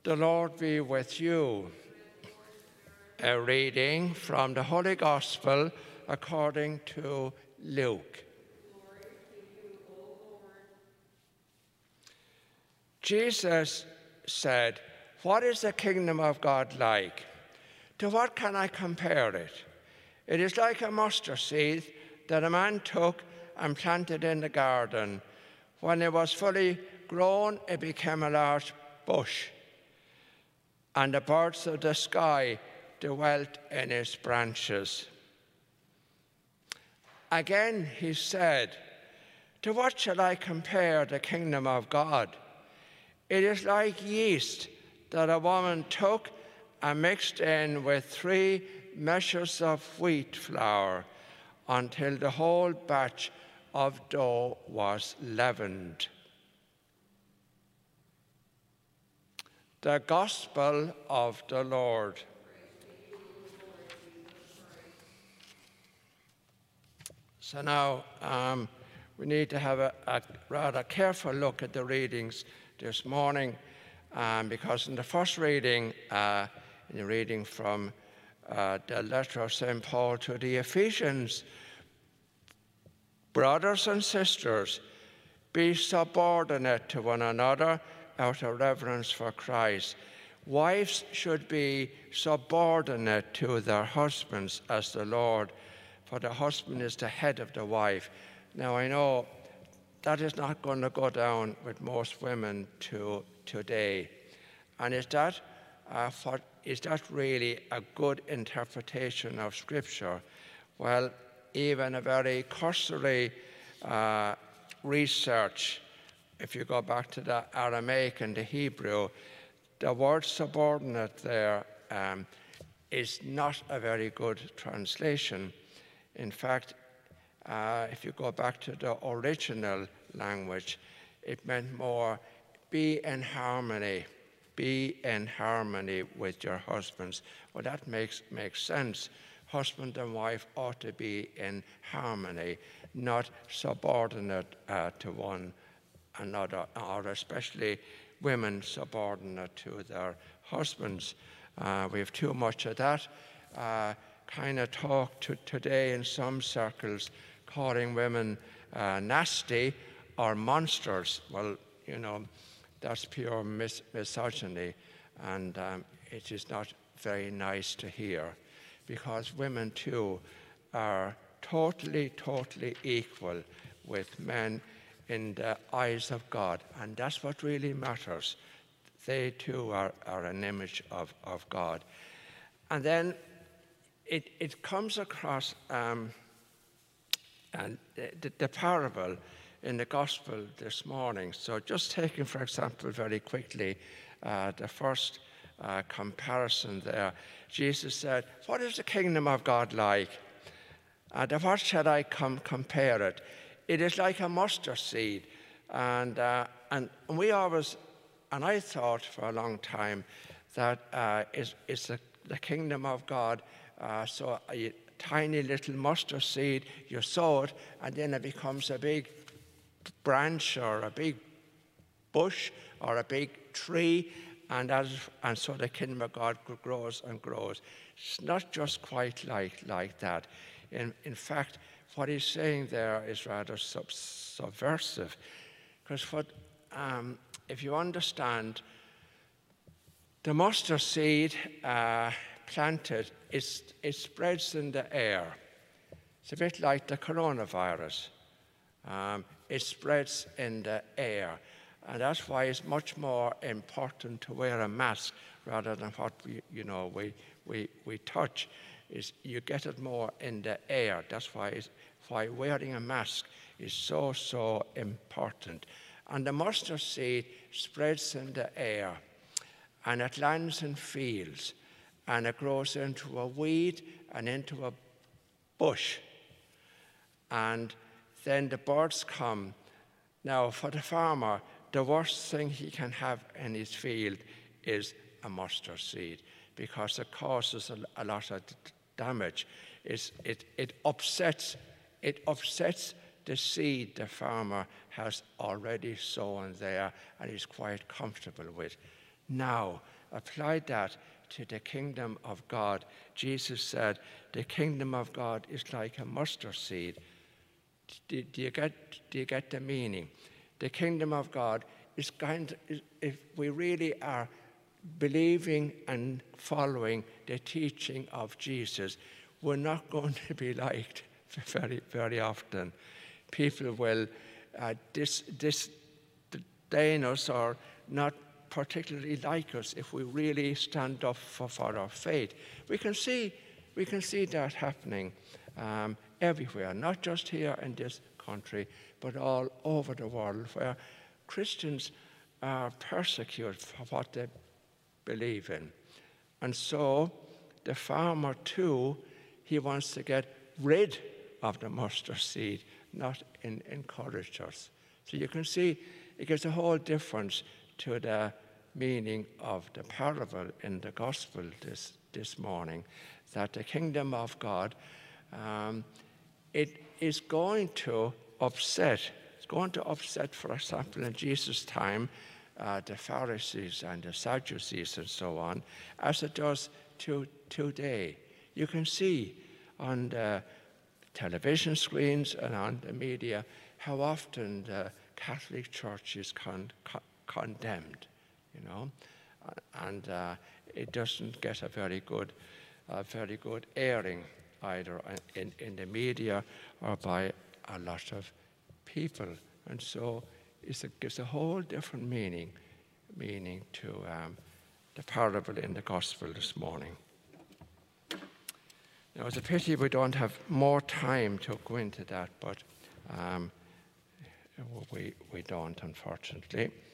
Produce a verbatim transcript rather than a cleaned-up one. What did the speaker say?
The Lord be with you. A reading from the Holy Gospel according to Luke. Jesus said, "What is the kingdom of God like? To what can I compare it? It is like a mustard seed that a man took and planted in the garden. When it was fully grown, it became a large bush, and the birds of the sky dwelt in its branches." Again he said, "To what shall I compare the kingdom of God? It is like yeast that a woman took and mixed in with three measures of wheat flour until the whole batch of dough was leavened." The Gospel of the Lord. So now um, we need to have a, a rather careful look at the readings this morning, um, because in the first reading, uh, in the reading from uh, the letter of Saint Paul to the Ephesians, brothers and sisters, be subordinate to one another out of reverence for Christ. Wives should be subordinate to their husbands as the Lord, for the husband is the head of the wife. Now I know that is not going to go down with most women to today. And is that, uh, what, is that really a good interpretation of Scripture? Well, even a very cursory uh, research, if you go back to the Aramaic and the Hebrew, the word subordinate there um, is not a very good translation. In fact, uh, if you go back to the original language, it meant more be in harmony, be in harmony with your husbands. Well, that makes, makes sense. Husband and wife ought to be in harmony, not subordinate uh, to one another, or especially women subordinate to their husbands. Uh, we have too much of that uh, kind of talk to today in some circles, calling women uh, nasty or monsters. Well, you know, that's pure mis- misogyny, and um, it is not very nice to hear, because women too are totally, totally equal with men in the eyes of God, and that's what really matters. They too are, are an image of, of God. And then it, it comes across um, and the, the parable in the Gospel this morning. So just taking, for example, very quickly, uh, the first uh, comparison there. Jesus said, "What is the kingdom of God like? And to what shall I com- compare it? It is like a mustard seed." And, uh, and we always, and I thought for a long time that uh, it's, it's the, the kingdom of God. Uh, so a tiny little mustard seed, you sow it, and then it becomes a big branch or a big bush or a big tree, and, as, and so the kingdom of God grows and grows. It's not just quite like, like that. In, in fact, what he's saying there is rather sub- subversive, because what, um, if you understand, the mustard seed uh, planted, it's, it spreads in the air. It's a bit like the coronavirus. Um, it spreads in the air, and that's why it's much more important to wear a mask rather than what we, you know, we, we, we touch. Is you get it more in the air. That's why, it's, why wearing a mask is so, so important. And the mustard seed spreads in the air, and it lands in fields, and it grows into a weed and into a bush. And then the birds come. Now, for the farmer, the worst thing he can have in his field is a mustard seed, because it causes a, a lot of damage. It's, it, it upsets it upsets the seed the farmer has already sown there and is quite comfortable with. Now, apply that to the kingdom of God. Jesus said, the kingdom of God is like a mustard seed. Do, do, you, get, do you get the meaning? The kingdom of God is kind of, if we really are believing and following the teaching of Jesus, we're not going to be liked very, very often. People will uh, dis, disdain us or not particularly like us if we really stand up for, for our faith. We can see, we can see that happening um, everywhere, not just here in this country, but all over the world, where Christians are persecuted for what they believe in. And so the farmer too, he wants to get rid of the mustard seed, not in, encourage us. So you can see it gives a whole difference to the meaning of the parable in the gospel this, this morning, that the kingdom of God, um, it is going to upset, it's going to upset, for example, in Jesus' time, uh, the Pharisees and the Sadducees and so on, as it does to today. You can see on the television screens and on the media how often the Catholic Church is con- con- condemned, you know, and uh, it doesn't get a very good, a very good airing either in, in the media or by a lot of people, and so it's a, gives a whole different meaning, meaning to um, the parable in the gospel this morning. Now, it's a pity we don't have more time to go into that, but um, we we don't, unfortunately.